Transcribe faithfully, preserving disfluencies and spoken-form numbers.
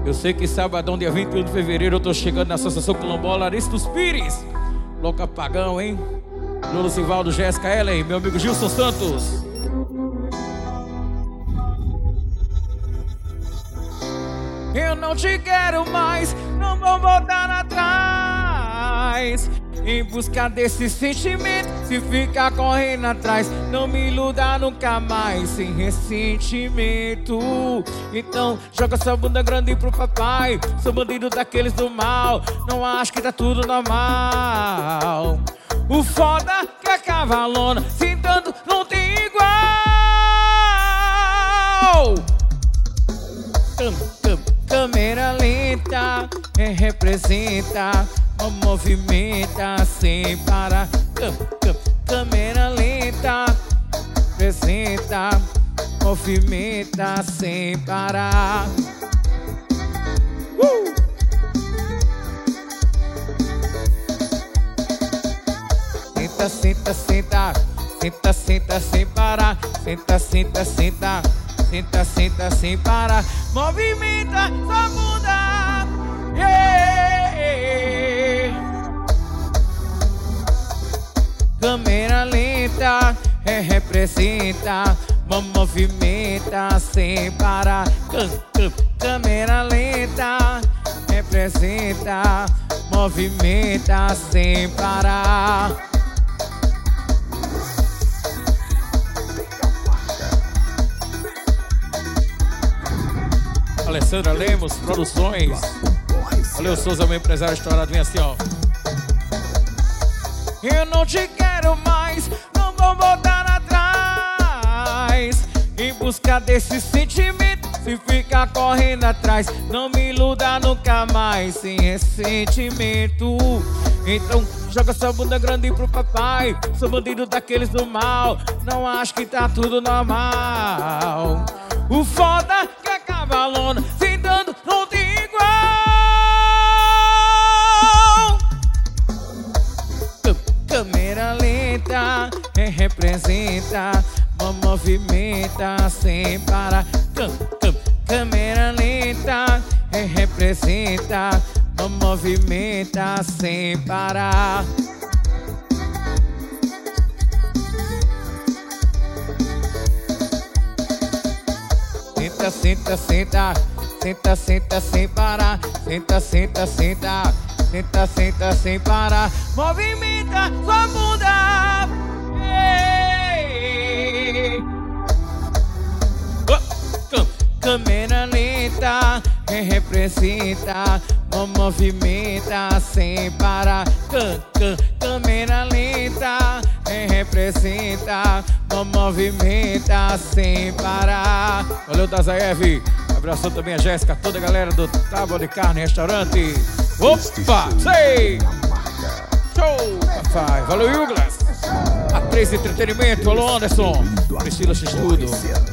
Eu sei que sabadão, dia vinte e um de fevereiro, eu tô chegando na Associação Quilombola Aristos Pires. Louca Pagão, hein? Lulu Sivaldo, Jéssica Ellen, meu amigo Gilson Santos. Eu não te quero mais, não vou voltar atrás. Em busca desse sentimento, se ficar correndo atrás, não me iluda nunca mais, sem ressentimento. Então joga sua bunda grande pro papai. Sou bandido daqueles do mal, não acho que tá tudo normal. O foda que a cavalona, sentando não tem igual. Cam, cam, câmera lenta, é, representa, movimenta sem parar. Cam, cam, câmera lenta, representa, movimenta sem parar. Uh! Senta, senta, senta, senta, senta sem parar. Senta, senta, senta, senta, senta sem parar. Movimenta sua bunda. Yeah. Câmera lenta, é, representa, movimenta sem parar. Cam, cam, câmera lenta, representa, movimenta sem parar. Alessandra Lemos, Produções. Valeu, Souza, meu empresário estourado, vem assim, ó. Eu não te quero mais, não vou voltar atrás. Em busca desse sentimento, se ficar correndo atrás, não me iluda nunca mais, sem ressentimento. Então joga sua bunda grande pro papai. Sou bandido daqueles do mal, não acho que tá tudo normal. O foda que a cavalona, sentando não tem igual. Câmera lenta, é, representa, movimenta sem parar. Cam, cam, câmera lenta, é, representa, movimenta sem parar. Senta, senta, senta, senta, senta sem parar. Senta, senta, senta, senta, senta sem parar. Movimenta sua bunda. Ei. Oh, cam, câmera lenta, é, representa, movimenta sem parar. Cam, cam, câmera lenta, é, representa, movimenta sem parar. Valeu, Dazaev. Abraçou também a Jéssica, toda a galera do Tábua de Carne Restaurante. Opa, sei! Show, papai. Valeu, Douglas. A três Entretenimento. Alô, Anderson. Priscila X Tudo.